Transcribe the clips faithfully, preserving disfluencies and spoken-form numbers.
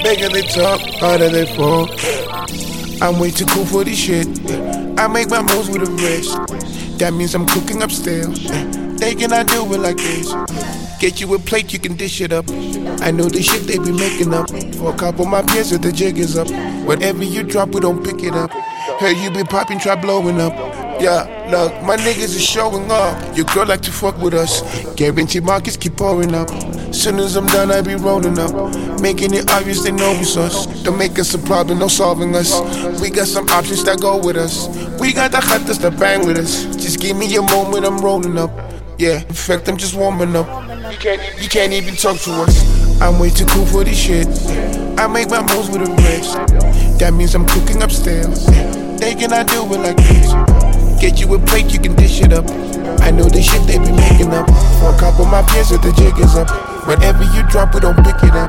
bigger they talk, harder they fall. I'm way too cool for this shit. I make my moves with a wrist. That means I'm cooking upstairs. They cannot do it like this. Get you a plate, you can dish it up. I know the shit they be making up. For a couple of my peers with the jig is up. Whatever you drop, we don't pick it up. Hey, you be popping, try blowing up. Yeah, look, my niggas is showing up. Your girl like to fuck with us. Guarantee markets keep pouring up. Soon as I'm done, I be rolling up. Making it obvious they know it's us. Don't make us a problem, no solving us. We got some options that go with us. We got the hunters that bang with us. Just give me a moment, I'm rolling up. Yeah, in fact, I'm just warming up. You can't, you can't even talk to us. I'm way too cool for this shit. I make my moves with a wrist. That means I'm cooking upstairs. They cannot do it like this. Get you a plate, you can dish it up. I know the shit they be making up. For a couple of my peers with the jig is up. Whatever you drop, we don't pick it up.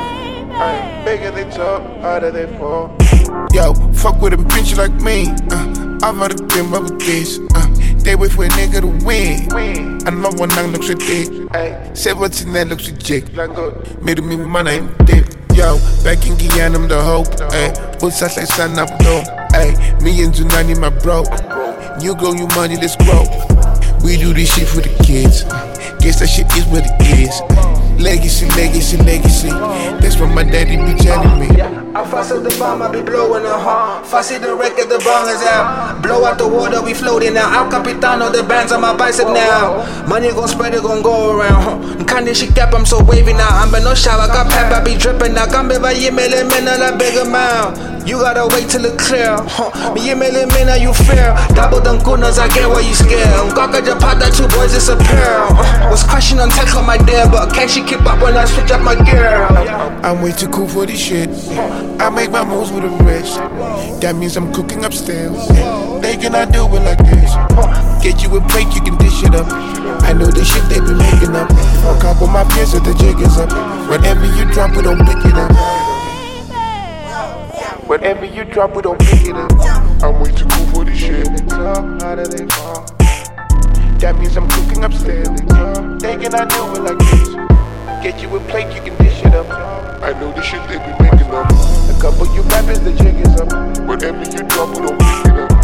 Ay, bigger they talk, harder they fall. Yo, fuck with a bitch like me. Uh, I've had a game up with this. Uh, they wait for a nigga to win. I know one night looks like dick. Say what's in that looks like jig. Made me money in dick. Yo, back in Guyana, I'm the hope. Ay, what's that like sign up though? Ay, millions and ninety my bro. You grow your money, let's grow. We do this shit for the kids. Guess that shit is what it is. Legacy, legacy, legacy. That's what my daddy be telling me. I fuss up the bomb, I be blowing a horn. Fuss it the record, the bong is out. Blow out the water, we floating now. Al Capitano, the bands on my bicep now. Money gon' spread, it gon' go around. Kinda shit cap, I'm so wavy now. I'm in no shower, got pep, I be dripping now. Come by you, million men, a big amount. You gotta wait till it clear. Huh. Me, you million men, you fear. Double them goodness, I get why you scared. Gaka Japata, two boys disappear. Uh, was crashing on tech on my dare, but can't she keep up when I switch up my gear? I'm way too cool for this shit. I make my moves with a wrist. That means I'm cooking upstairs. They cannot do it like this. Get you a plate, you can dish it up. I know the shit they be making up. For a couple of my peers with the jig is up. Whatever you drop, we don't pick it up. Whatever you drop, we don't pick it up. I'm way too cool for this shit. That means I'm cooking upstairs. They cannot do it like this. Get you a plate, you can dish it up. I know the shit they be making up. A couple you rappers, the jig is up. Whatever you drop, we don't pick it up.